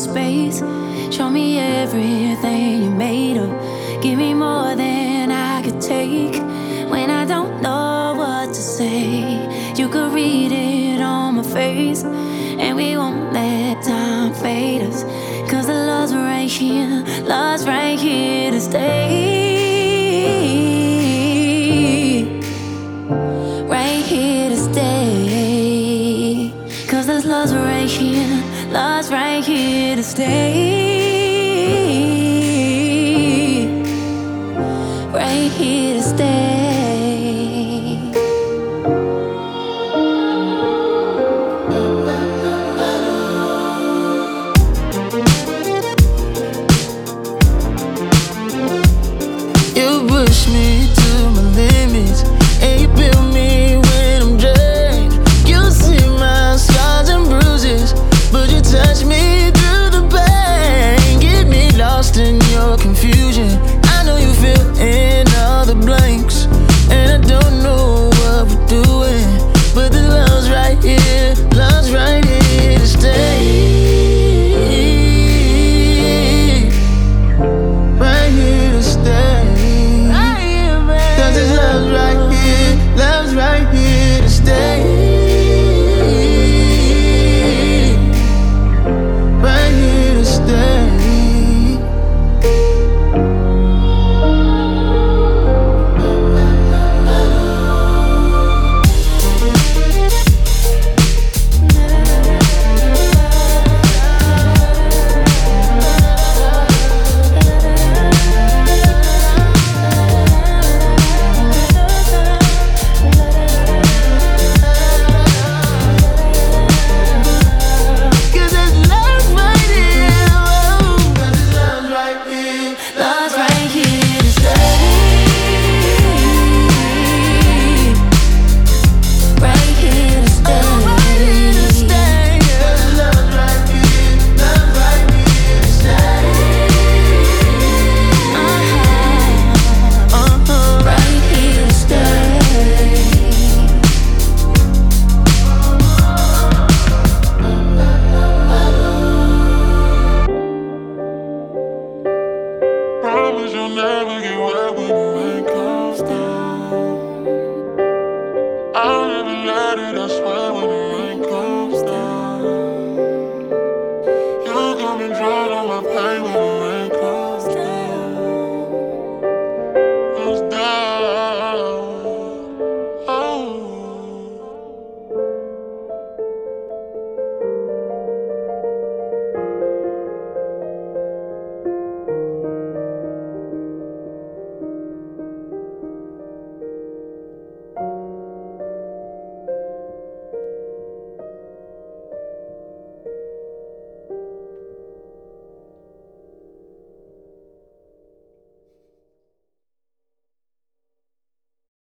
space. Show me everything you're made of. Give me more than I could take. When I don't know what to say, you could read it on my face. And we won't let time fade us, 'cause the love's right here to stay. Right here to stay. 'Cause this love's right here to stay.